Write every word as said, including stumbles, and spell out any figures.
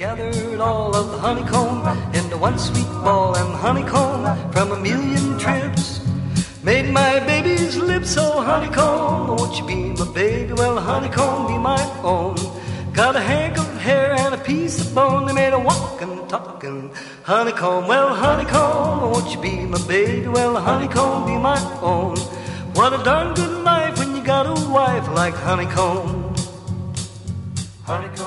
gathered all of the honeycomb into one sweet ball, and honeycomb from a million trips made my baby's lips so honeycomb. Won't you be my baby? Well, honeycomb, be my own. Got a hank of hair and a piece of bone. They made a walking, talking honeycomb. Well, honeycomb, won't you be my baby? Well, honeycomb, be my own. What a darn good life when you got a wife like honeycomb. Honeycomb.